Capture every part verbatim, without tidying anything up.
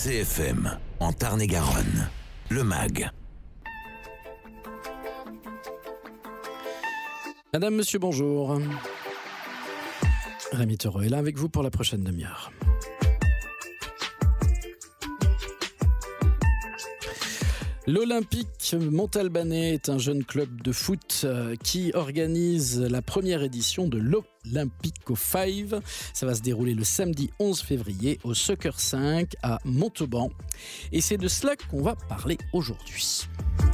C F M, en Tarn-et-Garonne, le M A G. Madame, monsieur, bonjour. Rémi Thoreux est là avec vous pour la prochaine demi-heure. L'Olympique Montalbanais est un jeune club de foot qui organise la première édition de l'Olympico cinq. Ça va se dérouler le samedi onze février au Soccer cinq à Montauban. Et c'est de cela qu'on va parler aujourd'hui.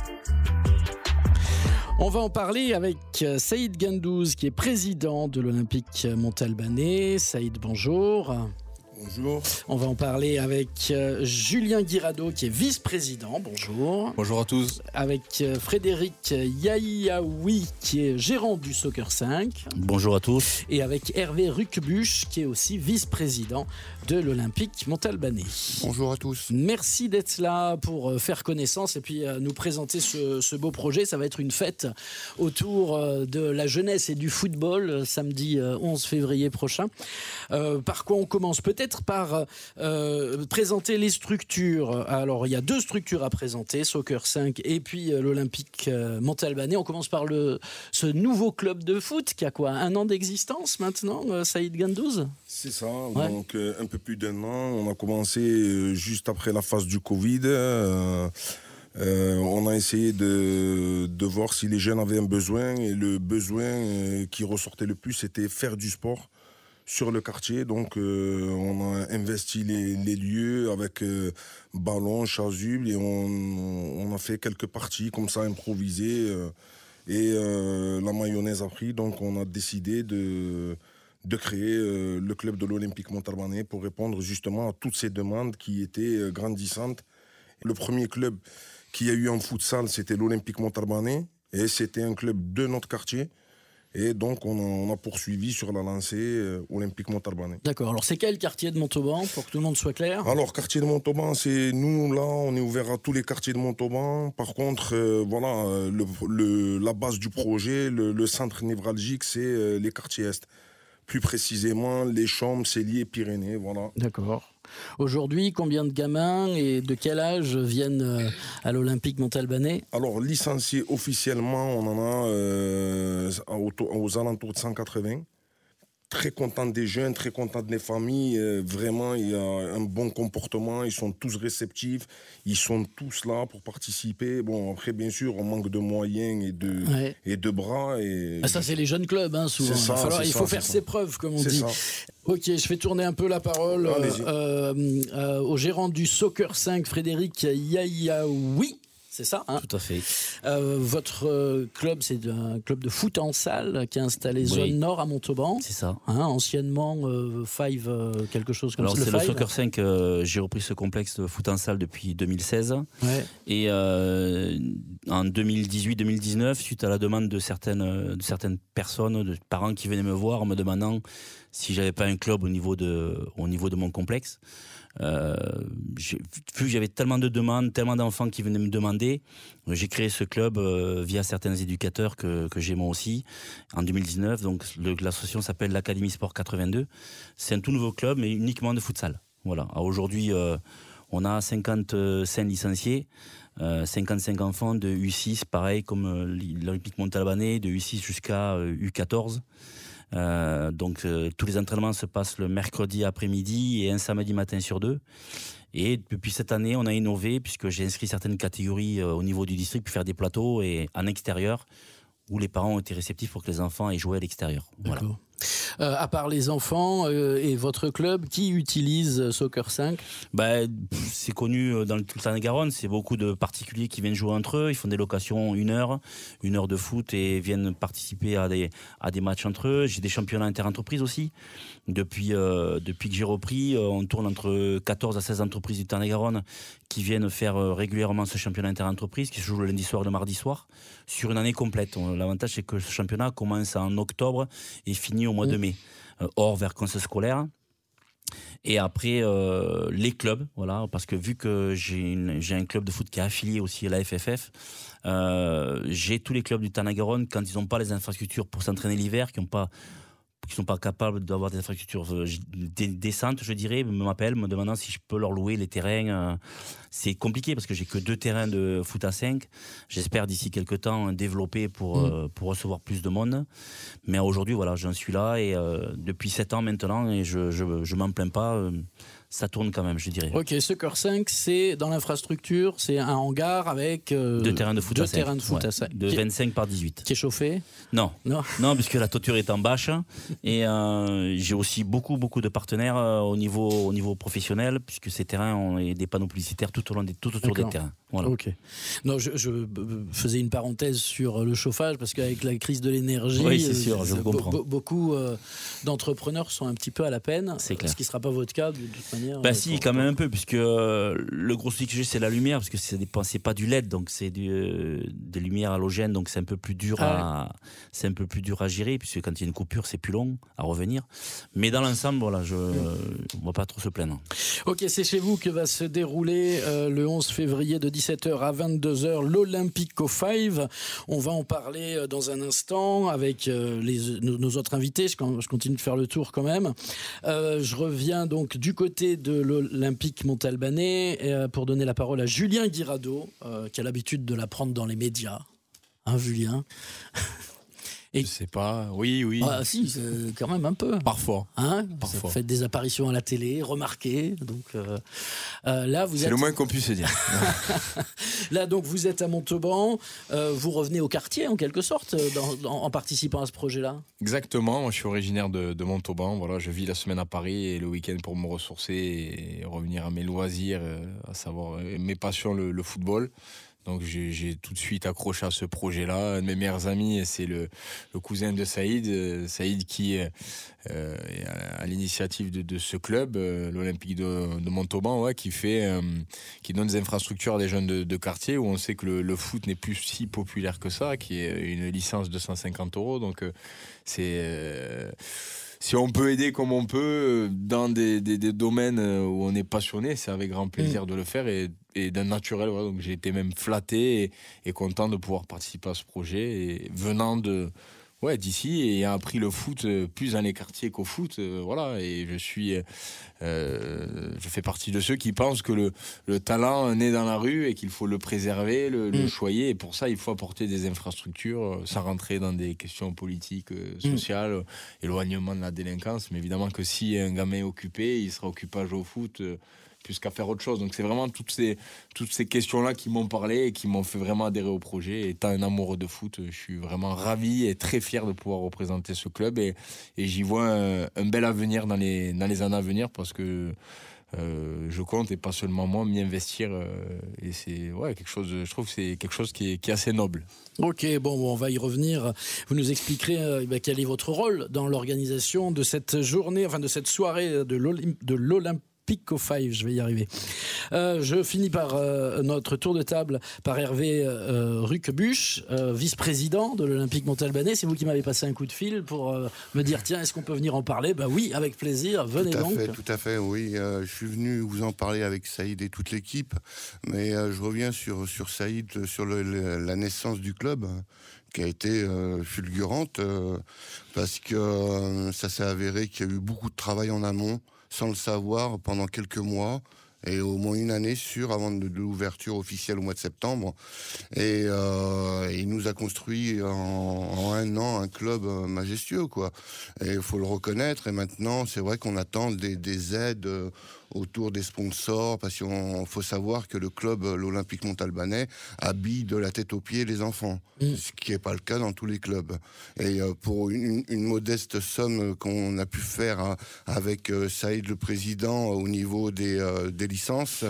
On va en parler avec Saïd Gandouz, qui est président de l'Olympique Montalbanais. Saïd, bonjour. Bonjour. On va en parler avec euh, Julien Guirado, qui est vice-président. Bonjour. Bonjour à tous. Avec euh, Frédéric Yahiaoui, qui est gérant du Soccer cinq. Bonjour à tous. Et avec Hervé Rucbuch, qui est aussi vice-président de l'Olympique Montalbanais. Bonjour à tous. Merci d'être là pour euh, faire connaissance et puis euh, nous présenter ce, ce beau projet. Ça va être une fête autour euh, de la jeunesse et du football, euh, samedi euh, onze février prochain. Euh, par quoi on commence ? Peut-être par euh, présenter les structures. Alors, il y a deux structures à présenter, Soccer cinq et puis euh, l'Olympique euh, Montalbanais. On commence par le, ce nouveau club de foot qui a quoi, un an d'existence maintenant, euh, Saïd Gandouz ? C'est ça, ouais. donc euh, un peu plus d'un an. On a commencé euh, juste après la phase du Covid. Euh, euh, on a essayé de, de voir si les jeunes avaient un besoin. Et le besoin euh, qui ressortait le plus, c'était faire du sport sur le quartier. Donc euh, on a investi les, les lieux avec euh, ballon, chasuble, et on, on a fait quelques parties comme ça improvisées, euh, et euh, la mayonnaise a pris. Donc on a décidé de, de créer euh, le club de l'Olympique Montalbanais pour répondre justement à toutes ces demandes qui étaient euh, grandissantes. Le premier club qu'il y a eu en futsal, c'était l'Olympique Montalbanais, et c'était un club de notre quartier. Et donc, on a, on a poursuivi sur la lancée euh, Olympique Montalbanais. D'accord. Alors, c'est quel quartier de Montauban, pour que tout le monde soit clair ? Alors, quartier de Montauban, c'est nous, là, on est ouvert à tous les quartiers de Montauban. Par contre, euh, voilà, le, le, la base du projet, le, le centre névralgique, c'est euh, les quartiers Est. Plus précisément, les Chambres, Célier, Pyrénées, voilà. D'accord. Aujourd'hui, combien de gamins et de quel âge viennent à l'Olympique Montalbanais ? Alors, licenciés officiellement, on en a euh, aux, aux alentours de cent quatre-vingts. Très content des jeunes, très content des familles. Euh, vraiment, il y a un bon comportement. Ils sont tous réceptifs. Ils sont tous là pour participer. Bon, après, bien sûr, on manque de moyens et de, ouais. et de bras. Et... Ah, ça, c'est les jeunes clubs, hein, souvent. Ça, il, falloir, il ça, faut faire ça. ses preuves, comme on c'est dit. Ça. Ok, je fais tourner un peu la parole euh, euh, euh, au gérant du Soccer cinq, Frédéric Yahiaoui. C'est ça, hein ? Tout à fait. Euh, votre euh, club, c'est un club de foot en salle qui est installé oui. zone nord à Montauban. C'est ça. Hein, anciennement, euh, Five, euh, quelque chose comme ça. Alors, c'est le, le Soccer cinq. Euh, j'ai repris ce complexe de foot en salle depuis deux mille seize. Ouais. Et euh, en deux mille dix-huit deux mille dix-neuf, suite à la demande de certaines, de certaines personnes, de parents qui venaient me voir en me demandant si j'avais pas un club au niveau de, au niveau de mon complexe. Euh, j'ai, vu que j'avais tellement de demandes, tellement d'enfants qui venaient me demander, j'ai créé ce club euh, via certains éducateurs que, que j'ai moi aussi en deux mille dix-neuf. Donc le, l'association s'appelle l'Académie Sport quatre-vingt-deux. C'est un tout nouveau club, mais uniquement de futsal. Voilà. Alors aujourd'hui, euh, on a cinquante-cinq licenciés, euh, cinquante-cinq enfants de U six, pareil comme euh, l'Olympique Montalbanais, de U six jusqu'à euh, U quatorze. Euh, donc euh, tous les entraînements se passent le mercredi après-midi et un samedi matin sur deux. Et depuis cette année, on a innové puisque j'ai inscrit certaines catégories euh, au niveau du district pour faire des plateaux et en extérieur où les parents ont été réceptifs pour que les enfants aient joué à l'extérieur. Voilà. D'accord. Euh, à part les enfants euh, et votre club, qui utilise Soccer cinq ? Ben, c'est connu dans tout le Tarn-et-Garonne, c'est beaucoup de particuliers qui viennent jouer entre eux, ils font des locations une heure, une heure de foot et viennent participer à des, à des matchs entre eux. J'ai des championnats interentreprises aussi. Depuis, euh, depuis que j'ai repris, euh, on tourne entre quatorze à seize entreprises du Tarn-et-Garonne qui viennent faire euh, régulièrement ce championnat interentreprises qui se joue le lundi soir et le mardi soir sur une année complète. L'avantage, c'est que ce championnat commence en octobre et finit au mois de mai, euh, hors vacances scolaires. Et après, euh, les clubs, voilà, parce que vu que j'ai, une, j'ai un club de foot qui est affilié aussi à la F F F, euh, j'ai tous les clubs du Tarn-et-Garonne, quand ils n'ont pas les infrastructures pour s'entraîner l'hiver, qui n'ont pas qui sont pas capables d'avoir des infrastructures euh, dé- décentes, je dirais, m'appellent, me demandant si je peux leur louer les terrains. Euh, c'est compliqué parce que j'ai que deux terrains de foot à cinq. J'espère d'ici quelques temps développer pour, mmh. euh, pour recevoir plus de monde. Mais aujourd'hui, voilà, j'en suis là et euh, depuis sept ans maintenant et je, je, je m'en plains pas. Euh, ça tourne quand même, je dirais. Ok, Soccer cinq, c'est dans l'infrastructure, c'est un hangar avec euh, deux terrains de foot deux à cinq. terrains de foot ouais, à cinq. De vingt-cinq par dix-huit. Qui est chauffé? Non. Non, non, puisque la toiture est en bâche. Et euh, j'ai aussi beaucoup, beaucoup de partenaires euh, au, niveau, au niveau professionnel, puisque ces terrains ont des panneaux publicitaires tout, au long des, tout autour D'accord. des terrains. Voilà. Ok. Non, je, je faisais une parenthèse sur le chauffage, parce qu'avec la crise de l'énergie, oui, c'est sûr, je be- comprends. be- beaucoup euh, d'entrepreneurs sont un petit peu à la peine. C'est clair. Ce qui ne sera pas votre cas, de toute manière. Bah euh, si, pour- quand même un peu, puisque euh, le gros souci que j'ai, c'est la lumière, parce que c'est, dépend- c'est pas du L E D, donc c'est du, euh, des lumières halogènes, donc c'est un peu plus dur Ah à, c'est un peu plus dur à gérer, puisque quand il y a une coupure, c'est plus long à revenir. Mais dans l'ensemble, voilà, je, euh, on va pas trop se plaindre. Ok, c'est chez vous que va se dérouler euh, le onze février de dix-sept heures à vingt-deux heures l'Olympico cinq. On va en parler euh, dans un instant avec euh, les, nos, nos autres invités. Je, je continue de faire le tour quand même. Euh, je reviens donc du côté de l'Olympique Montalbanais euh, pour donner la parole à Julien Guirado, euh, qui a l'habitude de la prendre dans les médias. Hein, Julien? Et... Je sais pas, oui, oui. Ah, si, c'est quand même un peu. Parfois. Hein, Parfois. Vous faites des apparitions à la télé, remarquées. Donc euh, euh, là, vous c'est êtes... le moins qu'on puisse se dire. Là, donc, vous êtes à Montauban. Euh, vous revenez au quartier, en quelque sorte, dans, dans, en participant à ce projet-là. Exactement. Moi, je suis originaire de, de Montauban. Voilà, je vis la semaine à Paris et le week-end pour me ressourcer et revenir à mes loisirs, à savoir mes passions, le, le football. Donc j'ai, j'ai tout de suite accroché à ce projet-là. Un de mes meilleurs amis, c'est le, le cousin de Saïd, euh, Saïd qui euh, est à, à l'initiative de, de ce club, euh, l'Olympique de, de Montauban, ouais, qui fait, euh, qui donne des infrastructures à des jeunes de, de quartier où on sait que le, le foot n'est plus si populaire que ça, qui est une licence de cent cinquante euros. Donc euh, c'est euh, si on peut aider comme on peut dans des, des, des domaines où on est passionné, c'est avec grand plaisir mmh. de le faire et, et d'un naturel. Voilà. Donc j'ai été même flatté et, et content de pouvoir participer à ce projet et venant de ouais d'ici et ayant appris le foot plus dans les quartiers qu'au foot. Euh, voilà et je suis euh, je fais partie de ceux qui pensent que le, le talent naît dans la rue et qu'il faut le préserver, le, mmh. le choyer et pour ça il faut apporter des infrastructures sans rentrer dans des questions politiques, euh, sociales, mmh. éloignement de la délinquance, mais évidemment que si un gamin est occupé, il sera occupé à jouer au foot euh, plus qu'à faire autre chose. Donc c'est vraiment toutes ces, toutes ces questions-là qui m'ont parlé et qui m'ont fait vraiment adhérer au projet. Étant un amoureux de foot, je suis vraiment ravi et très fier de pouvoir représenter ce club et, et j'y vois un, un bel avenir dans les, dans les années à venir parce que euh, je compte et pas seulement moi m'y investir euh, et c'est ouais, quelque chose, je trouve que c'est quelque chose qui est, qui est assez noble. Ok, bon, on va y revenir. Vous nous expliquerez euh, bah, quel est votre rôle dans l'organisation de cette journée, enfin de cette soirée de l'Olympique de l'Olympique Pico cinq, je vais y arriver. Euh, je finis par euh, notre tour de table par Hervé euh, Ruquebuche, euh, vice-président de l'Olympique Montalbanais. C'est vous qui m'avez passé un coup de fil pour euh, me dire tiens, est-ce qu'on peut venir en parler? Ben oui, avec plaisir, venez tout à donc. Fait, tout à fait, oui. Euh, je suis venu vous en parler avec Saïd et toute l'équipe, mais euh, je reviens sur, sur Saïd, sur le, le, la naissance du club, qui a été euh, fulgurante, euh, parce que euh, ça s'est avéré qu'il y a eu beaucoup de travail en amont, sans le savoir, pendant quelques mois, et au moins une année sûre avant de, de l'ouverture officielle au mois de septembre. Et euh, il nous a construit en, en un an un club majestueux, quoi. Et il faut le reconnaître. Et maintenant, c'est vrai qu'on attend des, des aides euh, autour des sponsors, parce qu'il faut savoir que le club, l'Olympique Montalbanais, habille de la tête aux pieds les enfants, mmh. ce qui n'est pas le cas dans tous les clubs. Et euh, pour une, une modeste somme qu'on a pu faire hein, avec euh, Saïd, le président, au niveau des, euh, des licences,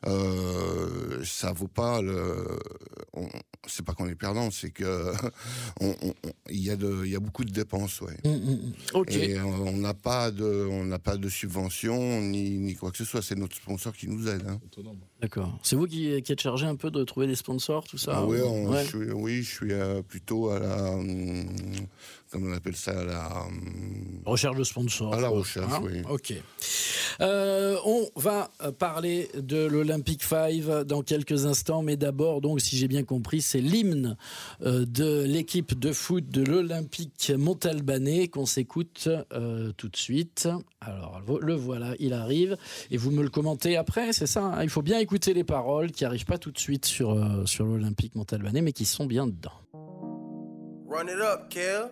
euh, ça vaut pas le... On, c'est pas qu'on est perdant, c'est que on, on, il y a de, il y a beaucoup de dépenses, ouais. Mmh, mmh. Okay. Et on n'a pas de, on n'a pas de subvention ni, ni quoi quoi que ce soit. C'est notre sponsor qui nous aide. Hein. D'accord. C'est vous qui, qui êtes chargé un peu de trouver des sponsors, tout ça? Ah ouais, on, ouais. Je suis, oui, je suis euh, plutôt à la... Hum, comment on appelle ça, à la... Hum, recherche de sponsors. À la recherche, hein, oui. Ok. Euh, on va parler de l'Olympic Five dans quelques instants, mais d'abord, donc, si j'ai bien compris, c'est l'hymne euh, de l'équipe de foot de l'Olympique Montalbanais qu'on s'écoute euh, tout de suite. Alors, le voilà, il arrive, et vous me le commentez après, c'est ça, hein? Il faut bien écouter les paroles qui n'arrivent pas tout de suite sur, euh, sur l'Olympique Montalbanais, mais qui sont bien dedans. Run it up, Kel.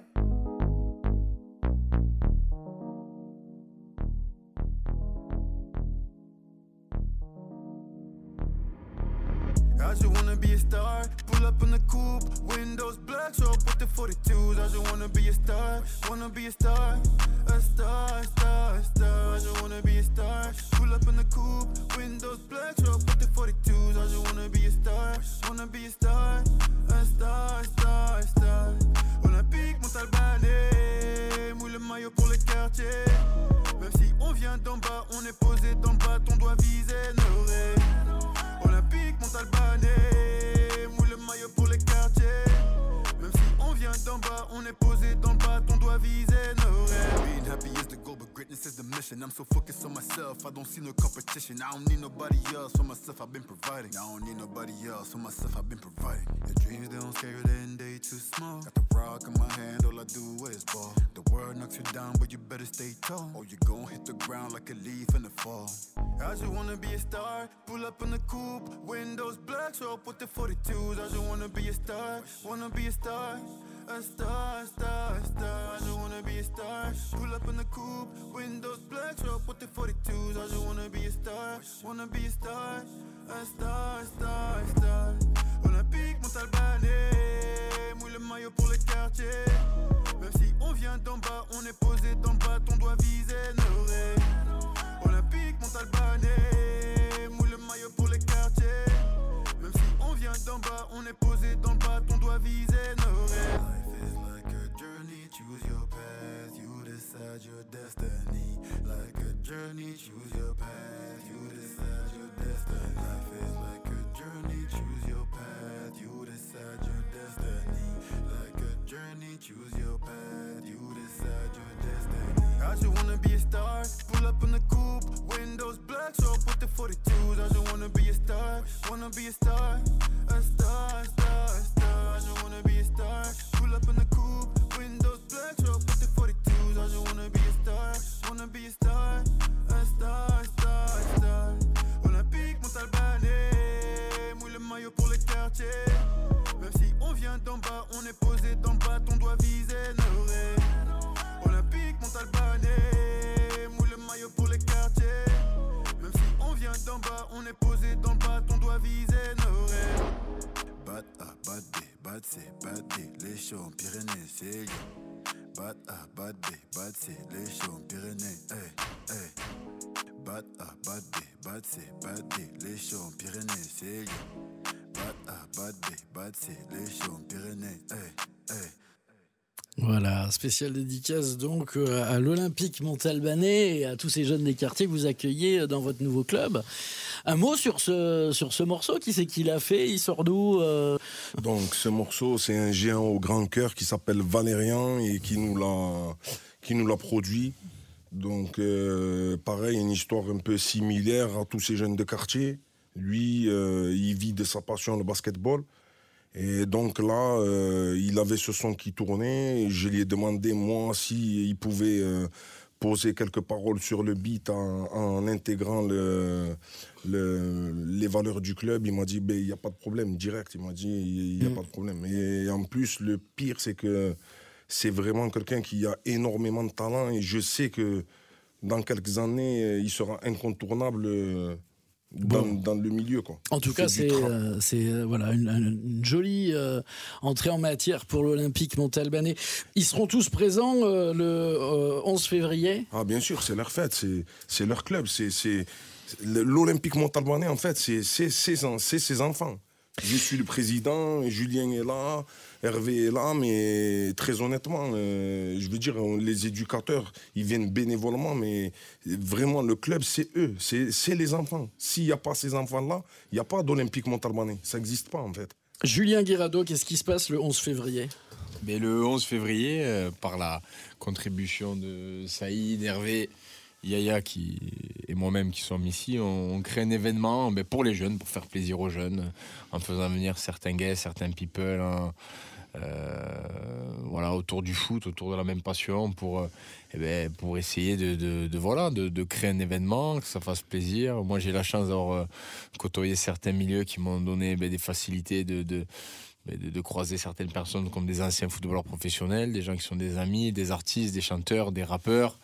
I just wanna be a star, pull up in the coupe, windows black, so I put the forty-twos. I just wanna be a star, wanna be a star, a star, star, star. I just wanna be a star, pull up in the coupe, windows black, so I put the forty-twos. I just wanna be a star, wanna be a star, a star, star, star. Olympique Montalbanais, mouille le maillot pour les quartiers. Même si on vient d'en bas, on est posé dans le bas, on doit viser nos rêves. Olympique Montalbanais, mouille le maillot pour les quartiers. Même si on vient d'en bas, on est posé dans le bas, on doit viser nos rêves. Being happy is the goal, but greatness is the mission. I'm so focused on myself, I don't see no competition. I don't need nobody else, for myself I've been providing. I don't need nobody else, for myself I've been providing. Your dreams, they don't scare you, then they too small. Got the rock in my hand, all I do is ball. The world knocks you down, but you better stay tall, or you gon' hit the ground like a leaf in the fall. I just wanna be a star, pull up in the coupe, windows black, so I put the forty-twos. I just wanna be a star, wanna be a star, a star, star, star. I just wanna be a star, pull up in the coupe, windows black, so I put the forty-twos. I just wanna be a star, wanna be a star, a star, star, star. Olympique Montalbanais, mouille le maillot pour les quartiers. Même si on vient d'en bas, on est posé dans le bas, on doit viser nos rêves. Olympique Montalbanais, mouille le maillot pour les quartiers. Même si on vient d'en bas, on est posé dans le bas, on doit viser nos rêves. Life is like a journey, choose your path, you decide your destiny. Like a journey, choose your path, you decide your destiny. Life is like a journey, choose your path, you decide your destiny. Like a journey, choose your path, you decide your destiny. I just wanna be a star, pull up in the coupe, windows black, so I put the forty-twos. I just wanna be a star, wanna be a star, a star, star, star. I just wanna be a star, pull up in the coupe, windows black, so I put the forty-twos. I just wanna be a star, wanna be a star, a star, star, star. Olympique Montalbanais, mouille le maillot pour les quartiers. Même si on vient d'en bas, on est posé dans le bas, on doit viser nos rêves. Olympique Montalbanais, mouille le maillot pour les quartiers. Même si on vient d'en bas, on est posé dans le bas, on doit viser nos rêves. Bad A, bad B, bad C, bad D, les champs Pyrénées, c'est yo. Bad A, bad B, bad C, les champs Pyrénées, hey, hey. Bad A, bad B, bad C, bad D, les champs Pyrénées, c'est yo. Bad A, bad B, bad C, les champs Pyrénées, hey, hey. Voilà, spéciale dédicace donc à l'Olympique Montalbanais et à tous ces jeunes des quartiers que vous accueillez dans votre nouveau club. Un mot sur ce, sur ce morceau, qui c'est qui l'a fait? Il sort d'où euh... Donc ce morceau, c'est un géant au grand cœur qui s'appelle Valérian et qui nous l'a, qui nous l'a produit. Donc euh, pareil, une histoire un peu similaire à tous ces jeunes de quartier. Lui, euh, il vit de sa passion, le basketball. Et donc là, euh, il avait ce son qui tournait. Je lui ai demandé, moi, s'il pouvait euh, poser quelques paroles sur le beat en, en intégrant le, le, les valeurs du club. Il m'a dit, ben, il n'y a pas de problème, direct. Il m'a dit, il n'y a mmh. pas de problème. Et en plus, le pire, c'est que c'est vraiment quelqu'un qui a énormément de talent. Et je sais que dans quelques années, il sera incontournable Dans, bon. dans le milieu, quoi. En tout cas, c'est, euh, c'est euh, voilà, une, une jolie euh, entrée en matière pour l'Olympique Montalbanais. Ils seront tous présents euh, le euh, onze février. Ah, bien sûr, c'est leur fête, c'est, c'est leur club. C'est, c'est, l'Olympique Montalbanais, en fait, c'est, c'est, c'est, c'est ses enfants. Je suis le président, Julien est là, Hervé est là, mais très honnêtement, euh, je veux dire, les éducateurs, ils viennent bénévolement, mais vraiment, le club, c'est eux, c'est, c'est les enfants. S'il n'y a pas ces enfants-là, il n'y a pas d'Olympique Montalbanais. Ça n'existe pas, en fait. Julien Guirado, qu'est-ce qui se passe le onze février ? Mais le onze février, euh, par la contribution de Saïd, Hervé, Yaya qui, et moi-même qui sommes ici, on, on crée un événement mais pour les jeunes, pour faire plaisir aux jeunes, en faisant venir certains guests, certains people, hein, euh, voilà, autour du foot, autour de la même passion, pour, euh, eh ben, pour essayer de, de, de, voilà, de, de créer un événement, que ça fasse plaisir. Moi, j'ai la chance d'avoir euh, côtoyé certains milieux qui m'ont donné ben, des facilités de... de De, de croiser certaines personnes comme des anciens footballeurs professionnels, des gens qui sont des amis, des artistes, des chanteurs, des rappeurs.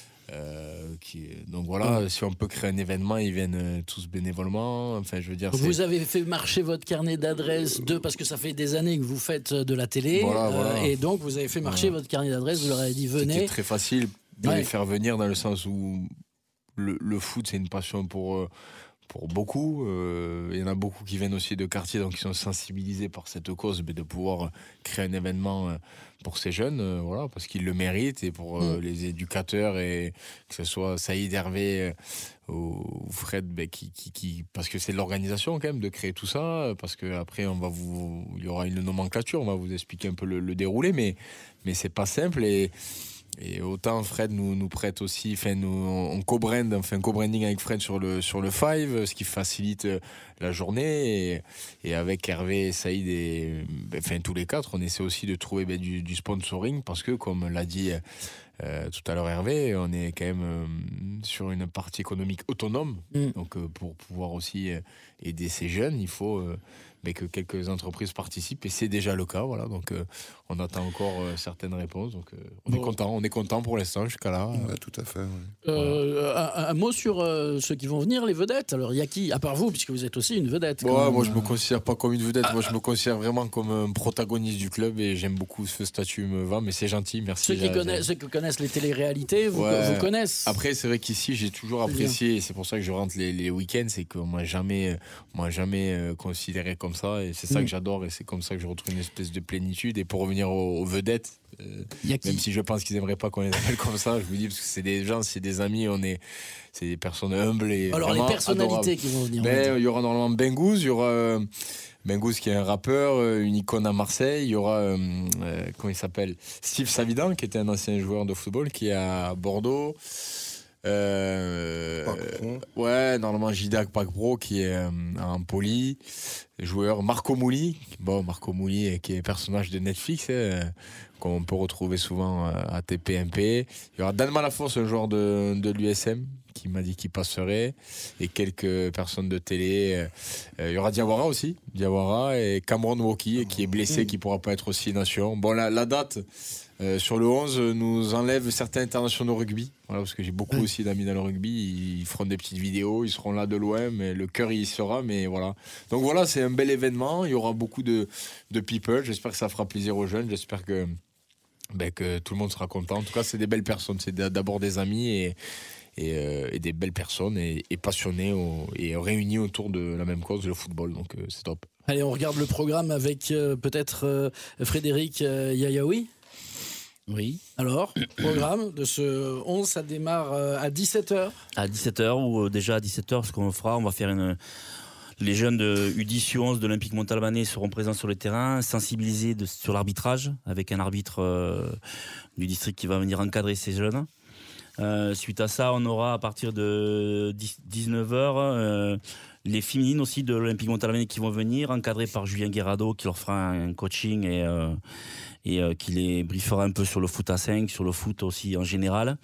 Euh, qui, donc voilà, mmh. si on peut créer un événement, ils viennent euh, tous bénévolement. Enfin, je veux dire. Vous c'est... avez fait marcher votre carnet d'adresses de parce que ça fait des années que vous faites de la télé, voilà, euh, voilà. et donc vous avez fait marcher voilà. votre carnet d'adresses. Vous leur avez dit venez. C'était très facile de ouais. les faire venir dans le sens où le, le foot c'est une passion pour. Euh, Pour beaucoup, euh, il y en a beaucoup qui viennent aussi de quartiers, donc qui sont sensibilisés par cette cause, mais de pouvoir créer un événement pour ces jeunes, euh, voilà, parce qu'ils le méritent, et pour euh, mmh. les éducateurs, et que ce soit Saïd, Hervé euh, ou Fred, ben, qui, qui, qui, parce que c'est de l'organisation quand même de créer tout ça, parce que après on va vous, il y aura une nomenclature, on va vous expliquer un peu le, le déroulé, mais mais c'est pas simple. et Et autant Fred nous, nous prête aussi, enfin nous, on co-brand, on fait un co-branding avec Fred sur le, sur le Five, ce qui facilite la journée. Et, et avec Hervé, Saïd et enfin, tous les quatre, on essaie aussi de trouver ben, du, du sponsoring parce que, comme l'a dit euh, tout à l'heure Hervé, on est quand même euh, sur une partie économique autonome. Mm. Donc euh, pour pouvoir aussi euh, aider ces jeunes, il faut euh, ben, que quelques entreprises participent et c'est déjà le cas. Voilà, donc euh, on attend encore euh, certaines réponses. Donc euh, on bon. est content, on est content pour l'instant jusqu'à là. Ouais, tout à fait. Ouais. Euh, voilà. un, un mot sur euh, ceux qui vont venir, les vedettes. Alors il y a qui, à part vous, puisque vous êtes aussi une vedette. Ouais, moi je me considère pas comme une vedette. Ah, moi je me considère vraiment comme un protagoniste du club et j'aime beaucoup ce statut, me va. Mais c'est gentil, merci. Ceux qui, connaissent, ceux qui connaissent les téléréalités, vous, ouais. vous connaissent. Après c'est vrai qu'ici j'ai toujours apprécié, et c'est pour ça que je rentre les, les week-ends, c'est qu'on m'a jamais, m'a jamais considéré comme ça et c'est ça mmh. que j'adore et c'est comme ça que je retrouve une espèce de plénitude. Et pour revenir aux, aux vedettes, euh, même si je pense qu'ils aimeraient pas qu'on les appelle comme ça, je vous dis parce que c'est des gens, c'est des amis, on est, c'est des personnes humbles et alors les personnalités adorables. Qui vont venir. Ben, il y aura normalement Bengouz, il y aura euh, Bengouz qui est un rappeur, euh, une icône à Marseille. Il y aura euh, euh, comment il s'appelle, Steve Savidan qui était un ancien joueur de football qui est à Bordeaux. Euh, ouais, normalement Jidak Pakbro qui est euh, en poli, joueur Marco Mouli, bon Marco Mouli qui est personnage de Netflix euh, qu'on peut retrouver souvent à T P M P. Il y aura Dan Malafosse, un joueur de, de l'U S M qui m'a dit qu'il passerait, et quelques personnes de télé. Euh, il y aura Diawara aussi, Diawara et Cameron Woki qui est blessé, qui pourra pas être aussi nation. Bon, la, la date euh, sur le onze nous enlève certains internationaux rugby, voilà, parce que j'ai beaucoup aussi d'amis dans le rugby. Ils feront des petites vidéos, ils seront là de loin, mais le cœur il y sera. Mais voilà. Donc voilà, c'est un bel événement. Il y aura beaucoup de, de people. J'espère que ça fera plaisir aux jeunes. J'espère que, ben, que tout le monde sera content. En tout cas, c'est des belles personnes. C'est d'abord des amis et Et, euh, et des belles personnes et, et passionnées au, et réunies autour de la même cause, le football, donc euh, c'est top. Allez, on regarde le programme avec euh, peut-être euh, Frédéric euh, Yayaoui. Oui. Alors, programme de ce onze, ça démarre euh, à dix-sept heures. À dix-sept heures, ou euh, déjà à dix-sept heures, ce qu'on fera, on va faire une... Les jeunes de U dix U onze de l'Olympique Montalbanais seront présents sur le terrain, sensibilisés de, sur l'arbitrage, avec un arbitre euh, du district qui va venir encadrer ces jeunes. Euh, suite à ça, on aura à partir de dix-neuf heures euh, les féminines aussi de l'Olympique Montalbanais qui vont venir, encadrées par Julien Guirado qui leur fera un coaching et, euh, et euh, qui les briefera un peu sur le foot à cinq, sur le foot aussi en général.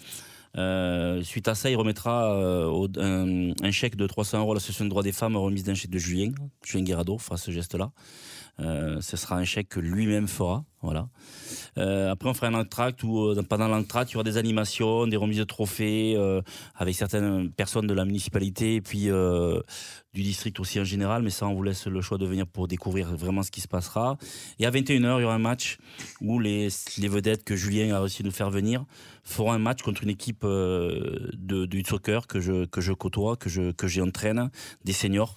Euh, suite à ça, il remettra euh, au, un, un chèque de trois cents euros à l'association de droits des femmes, remise d'un chèque de Julien. Julien Guirado fera ce geste-là. Euh, ce sera un chèque que lui-même fera. Voilà. Euh, après, on fera un entracte où, euh, pendant l'entracte, il y aura des animations, des remises de trophées euh, avec certaines personnes de la municipalité et puis euh, du district aussi en général. Mais ça, on vous laisse le choix de venir pour découvrir vraiment ce qui se passera. Et à vingt et une heures, il y aura un match où les, les vedettes que Julien a réussi à nous faire venir feront un match contre une équipe euh, de, de soccer que je, que je côtoie, que je, que j'entraîne, des seniors,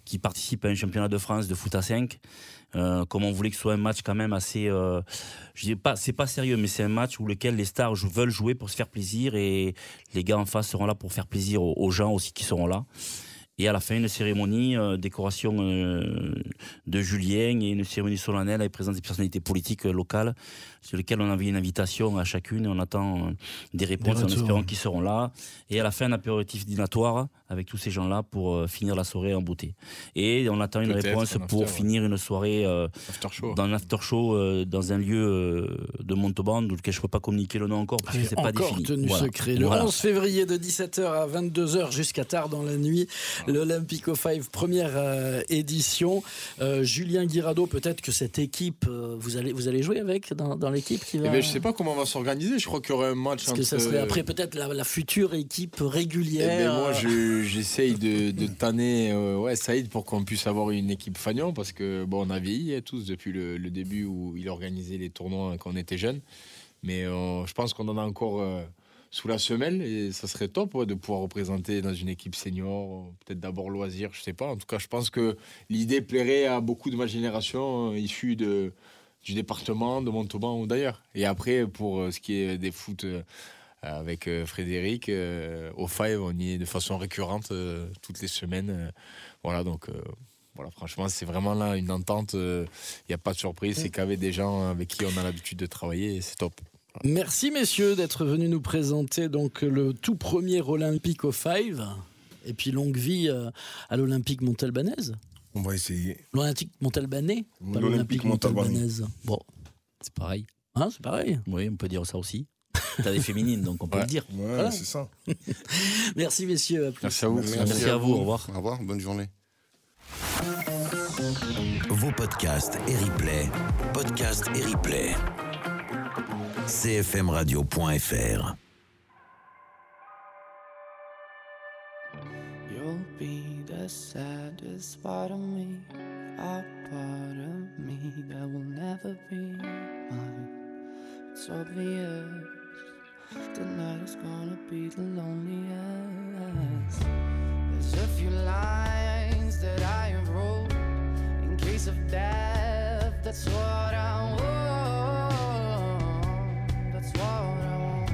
qui participe à un championnat de France de foot à cinq. Euh, comme on voulait que ce soit un match quand même assez, euh, je dis pas, c'est pas sérieux, mais c'est un match où lequel les stars veulent jouer pour se faire plaisir et les gars en face seront là pour faire plaisir aux, aux gens aussi qui seront là. Et à la fin, une cérémonie, euh, décoration euh, de Julien et une cérémonie solennelle avec présence des personnalités politiques euh, locales sur lesquelles on a envoyé une invitation à chacune. On attend euh, des réponses des en espérant qu'ils seront là. Et à la fin, un apéritif dînatoire avec tous ces gens-là pour euh, finir la soirée en beauté. Et on attend une Peut-être réponse un pour after, finir ouais. une soirée euh, after show. dans un after show euh, dans un lieu euh, de Montauban, duquel je ne peux pas communiquer le nom encore parce que c'est pas défini. Encore tenu voilà. secret. Le voilà. onze février de dix-sept heures à vingt-deux heures jusqu'à tard dans la nuit. L'Olympico Five, première euh, édition. Euh, Julien Guirado, peut-être que cette équipe, euh, vous, allez, vous allez jouer avec dans, dans l'équipe qui va... Eh ben, je ne sais pas comment on va s'organiser. Je crois qu'il y aurait un match. Parce entre... que ça serait après peut-être la, la future équipe régulière. Eh ben, moi, je, j'essaye de, de tanner euh, ouais, Saïd pour qu'on puisse avoir une équipe fanion parce que bon, on a vieilli hein, tous depuis le, le début où il organisait les tournois quand on était jeunes. Mais euh, je pense qu'on en a encore... Euh, sous la semelle et ça serait top ouais, de pouvoir représenter dans une équipe senior, peut-être d'abord loisir, je sais pas. En tout cas, je pense que l'idée plairait à beaucoup de ma génération euh, issue de, du département, de Montauban ou d'ailleurs. Et après, pour euh, ce qui est des foot euh, avec euh, Frédéric, euh, au Five, on y est de façon récurrente euh, toutes les semaines. Euh, voilà, donc... Euh, Voilà, franchement, c'est vraiment là une entente. Il euh, n'y a pas de surprise. C'est qu'avec des gens avec qui on a l'habitude de travailler, c'est top. Merci messieurs d'être venus nous présenter donc le tout premier Olympique au Five et puis longue vie à l'Olympique Montalbanaise. On va essayer. L'Olympique Montalbanais, pas l'Olympique Montalbanaise. Bon, c'est pareil. Hein, c'est pareil. Oui, on peut dire ça aussi. T'as des féminines, donc on peut ouais. le dire. Ouais, voilà. C'est ça. Merci messieurs. À plus. Merci à vous. Merci, Merci à vous. Au revoir. Au revoir. Bonne journée. Vos podcasts et replays, podcasts et replays. c f m radio point f r. You'll be the saddest part of me, a part of me that will never be mine. It's obvious tonight is gonna be the loneliest. There's a few lines that I have wrote in case of death. That's what I want. That's what I want.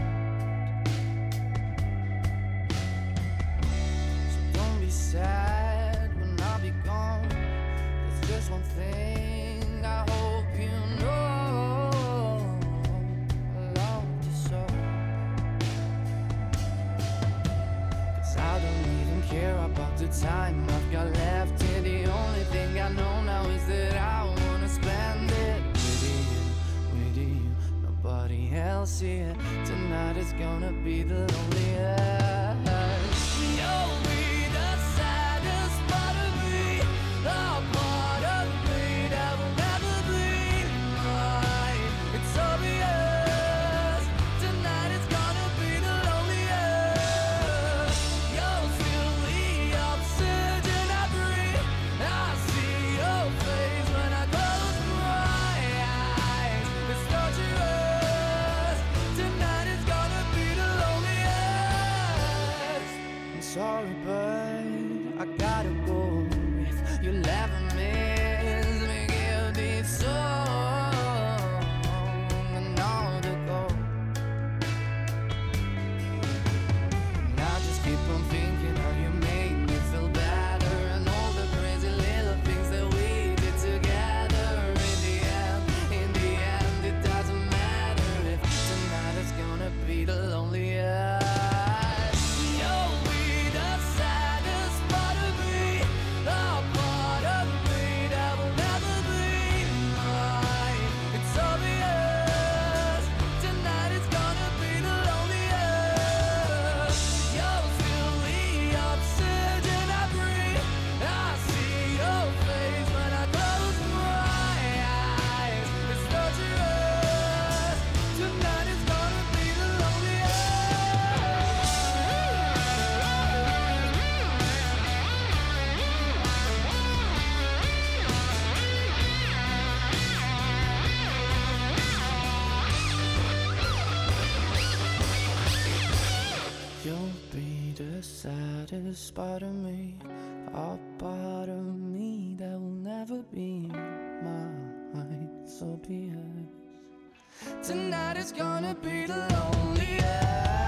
So don't be sad when I'll be gone. There's just one thing I hope you know. I love you so. 'Cause I don't even care about the time I've got left here. The only thing I know now is that I wanna spend it with you, with you, nobody else here. Tonight is gonna be the loneliest. You'll be the saddest part of me, the part of me that will never be mine. It's obvious tonight is gonna be the loneliest. You'll feel the oxygen I breathe. I see your face when I close my eyes. It's torturous. Tonight is gonna be the loneliest. I'm sorry, but I gotta go. If you'll ever miss me, give this song another go. And I just keep on thinking how you made me feel better, and all the crazy little things that we did together. In the end, in the end, it doesn't matter if tonight is gonna be the loneliest. You'll be the saddest part of me, the part of me of me, a part of me that will never be mine. So be it. Tonight is gonna be the loneliest.